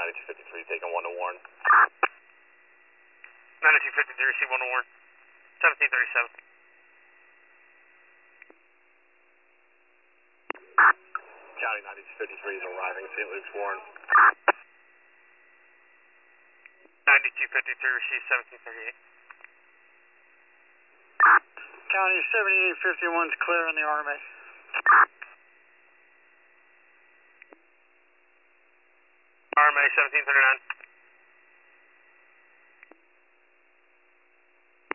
9253, taking 1 to Warren. 9253, receive 1 to Warren. 1737. County 9253 is arriving, St. Luke's, Warren. 9253, receive 1738. County 7851 is clear on the RMA. RMA 1739.